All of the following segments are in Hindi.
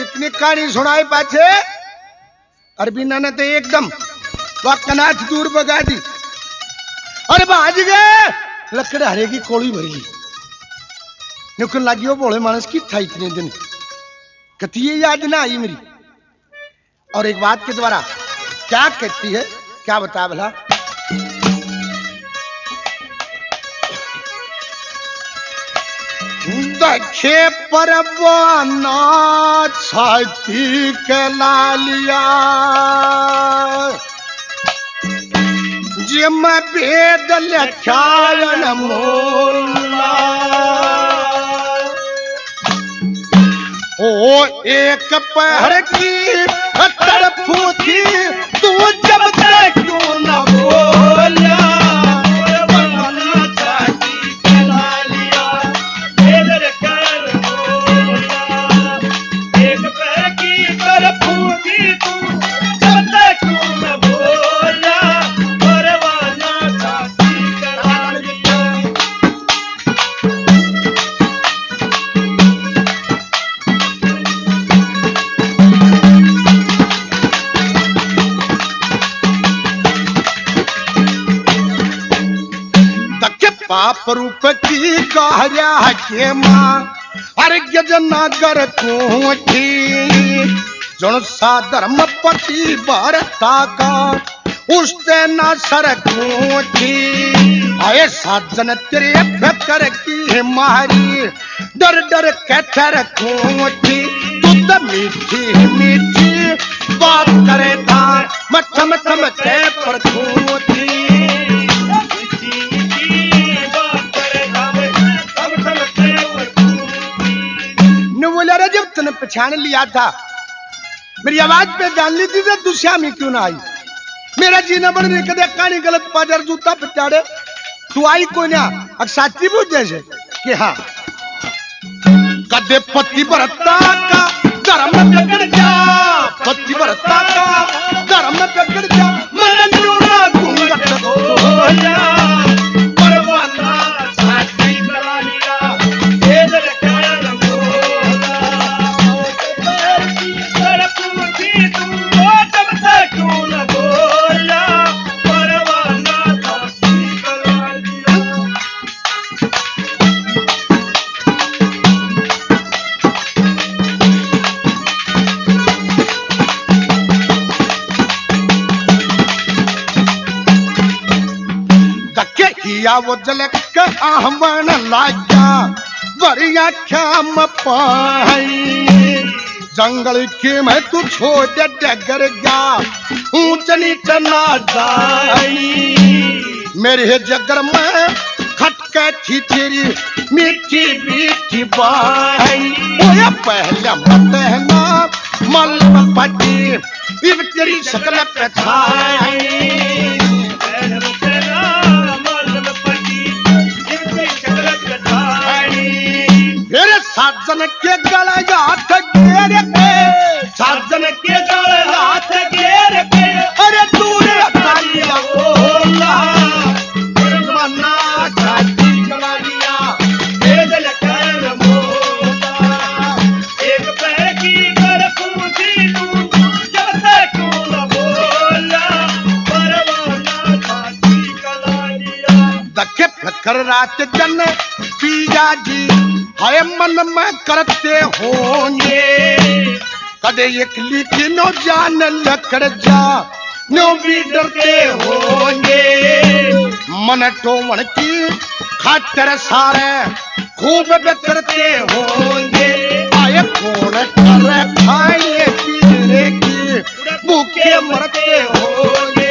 इतनी कहानी सुनाई पाछे अरबीना ने तो एकदम कनाच दूर बगा दी। अरे बाज गए लकड़ हरे की कोड़ी भरी निकल लगी वो बोले मानस की था इतने दिन कती याद ना आई मेरी। और एक बात के द्वारा क्या कहती है क्या बता भला। दखे परवाना छाती के लालिया जिम भेद लख्यायन मोला ओ एक पहर की तरफू थी तू जब तक क्यों न बोला। पाप रूप की कहया के मां अर्घ्य जनागर को थी जन सा धर्म पति भरता का उसते न सर को थी। आए साजन तेरे फिकर की मारी डर डर कहते रखो थी तुद मीठी मीठी बात करे था मथम थम के पर को थी। जब तूने पहचान लिया था मेरी आवाज पे जान ली थी तो दूसरा में क्यों ना आई। मेरा जीना बढ़ने कदे कहानी गलत पाजर जूता पिटाड़े तू आई कोई ना अब साची पूछ जैसे कि हाँ कदे पति भरता का धर्म बिगड़ जा पति भरता का धर्म बिगड़ जा मन नूरा घूंघट हो जा परवाना साची करा लिया तेरे वो जलक आहमन लाया वरिया ख्याम पाई जंगल के मैं तू छोड़ डगर गया ऊंच नीच ना जाई मेरे जगर में खटके थी तेरी मीठी मीठी बाई ओए पहले मत है ना मल पटी इब तेरी शक्ल पे छाई साजन के गला हाथ घेर के साजन के गला हाथ घेर के अरे दूर हटाइया बोला मना छाती गला लिया भेजल कर मोला एक पैर की तरफ थी तू जब तक न बोला परवाना छाती गला लिया। दखे फकर रात जन पिया जी हाय मन में करते होंगे कदे एक लिखी नो जान लकड़ जा नो भी डरते होंगे मन टोमन की खातर सारे खूब बेतरते होंगे आए कौन कर खाए पीने की भूखे मरते होंगे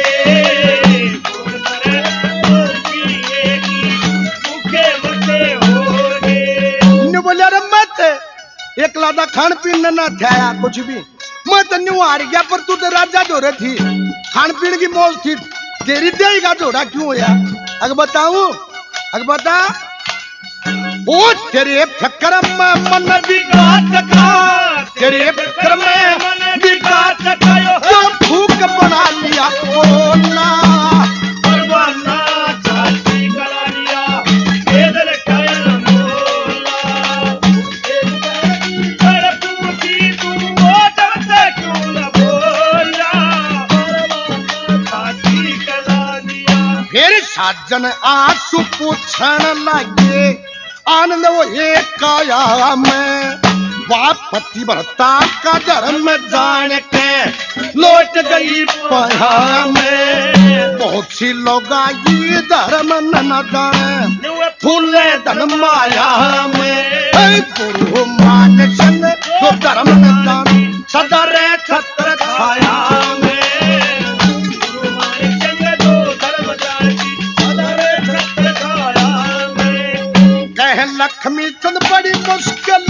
एक लादा खान पीन ना था कुछ भी मैं तो न्यू हार गया पर तू तो राजा जोरे थी खान पीन की मौज थी तेरी देगा जोड़ा क्यों होया अगर बताऊं अगर बता ओ तेरे फकर में मन बिगाड़ का तेरे फकर में मन बिगाड़ का जो भूख बना लिया ओ ना परवाना छाती गला लिया बेदल कायल मोला साजन आंसू पूछण लगे आनंद वो एक काया में बाप पतिव्रता का धर्म जान के लौट गई पहा में बहुत सी लोग ये धर्म न जाने फूले धन माया में गुरु मान संग तो धर्म न जाने सदा रे छत्र छाया में लक्ष्मी चंद बड़ी मुश्किल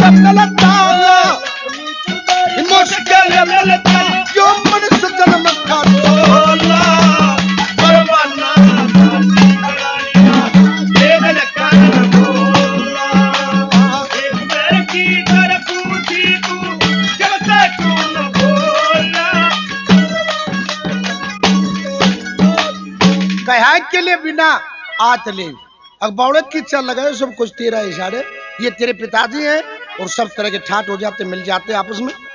मुश्किल जो मनुष्य जन्म का तोला परवाना कहा के लिए बिना आत ले अकबौड़त की चल लगाए सब कुछ तेरा इशारे ये तेरे पिताजी हैं और सब तरह के ठाट हो जाते मिल जाते आपस में।